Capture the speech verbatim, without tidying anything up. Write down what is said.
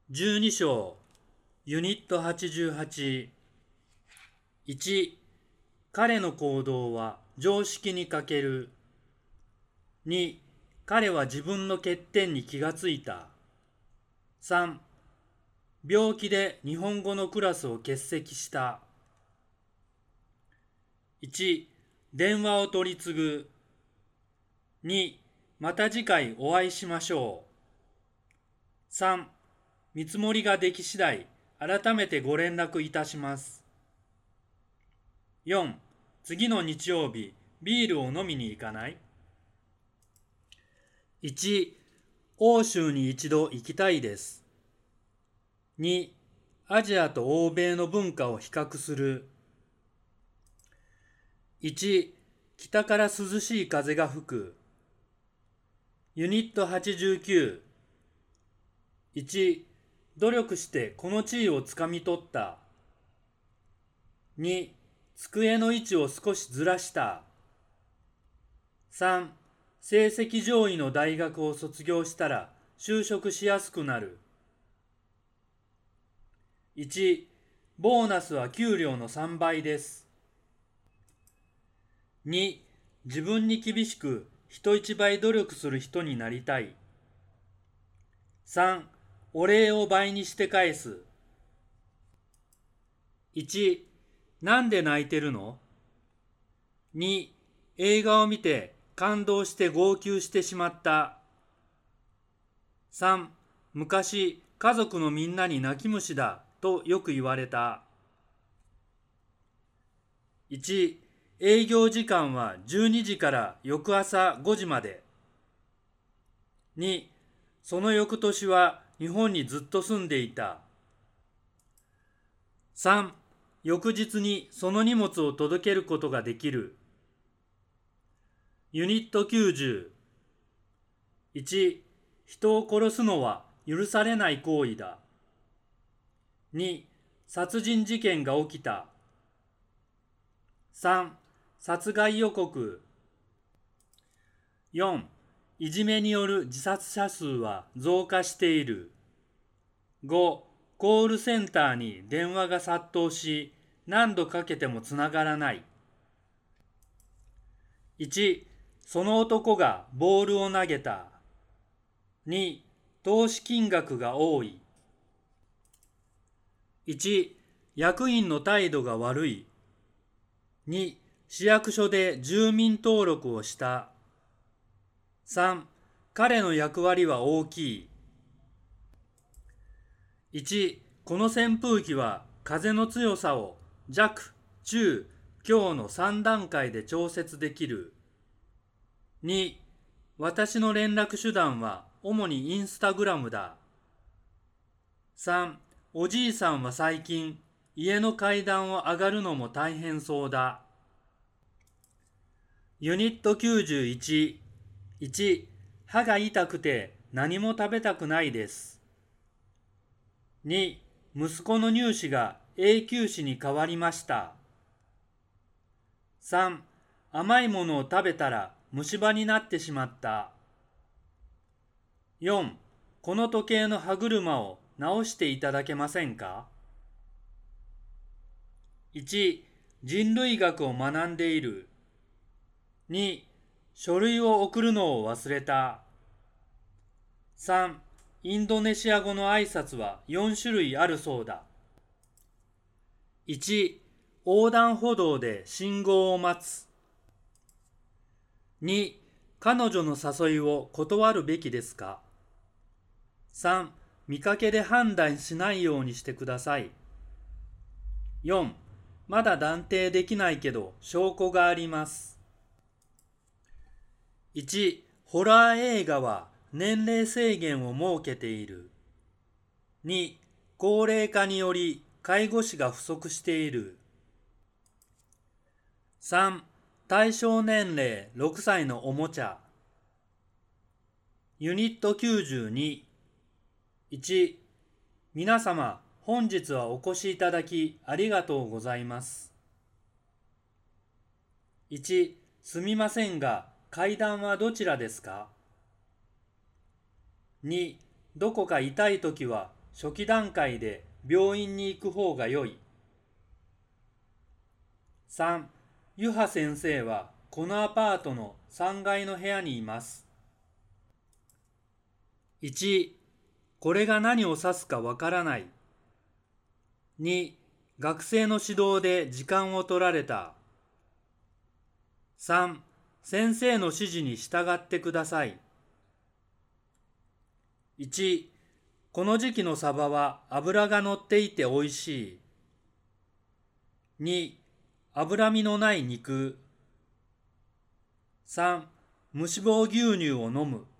じゅうに章ユニットはちじゅうはち。いち、彼の行動は常識に欠ける。に、彼は自分の欠点に気がついた。さん、病気で日本語のクラスを欠席した。いち、電話を取り次ぐ。に、また次回お会いしましょう。さん、見積もりができ次第、改めてご連絡いたします。よん、次の日曜日、ビールを飲みに行かない？ いち、欧州に一度行きたいです。に、アジアと欧米の文化を比較する。いち、北から涼しい風が吹く。ユニットはちじゅうきゅう。いち、努力してこの地位をつかみ取った。に、机の位置を少しずらした。さん、成績上位の大学を卒業したら就職しやすくなる。いち、ボーナスは給料のさんばいです。に、自分に厳しく人一倍努力する人になりたい。さん、お礼を倍にして返す。いち、なんで泣いてるの？に、映画を見て感動して号泣してしまった。さん、昔家族のみんなに泣き虫だとよく言われた。いち、営業時間はじゅうにじから翌朝ごじまで。に、その翌年は日本にずっと住んでいた。さん、翌日にその荷物を届けることができる。ユニットきゅうじゅう。いち、人を殺すのは許されない行為だ。に、殺人事件が起きた。さん、殺害予告。よん、いじめによる自殺者数は増加している。ご、コールセンターに電話が殺到し、何度かけてもつながらない。いち、その男がボールを投げた。に、投資金額が多い。いち、役員の態度が悪い。に、市役所で住民登録をした。さん、彼の役割は大きい。いち、この扇風機は風の強さを弱、中、強のさん段階で調節できる。に、私の連絡手段は主にインスタグラムだ。さん、おじいさんは最近家の階段を上がるのも大変そうだ。ユニットきゅうじゅういち。いち、歯が痛くて何も食べたくないです。に、息子の乳歯が永久歯に変わりました。さん、甘いものを食べたら虫歯になってしまった。よん、この時計の歯車を直していただけませんか？いち、人類学を学んでいる。に、書類を送るのを忘れた。さん、インドネシア語の挨拶はよん種類あるそうだ。いち、横断歩道で信号を待つ。に、彼女の誘いを断るべきですか？さん、見かけで判断しないようにしてください。よん、まだ断定できないけど証拠があります。いち、ホラー映画は年齢制限を設けている。に、高齢化により介護士が不足している。さん、対象年齢ろくさいのおもちゃ。ユニットきゅうじゅうに。いち、皆様、本日はお越しいただきありがとうございます。いち、すみませんが、階段はどちらですか？に、どこか痛いときは初期段階で病院に行く方が良い。さん、ゆは先生はこのアパートのさんがいの部屋にいます。いち、これが何を指すかわからない。に、学生の指導で時間を取られた。さん、先生の指示に従ってください。いち、この時期のサバは脂が乗っていておいしい。に、脂身のない肉。さん、無脂肪牛乳を飲む。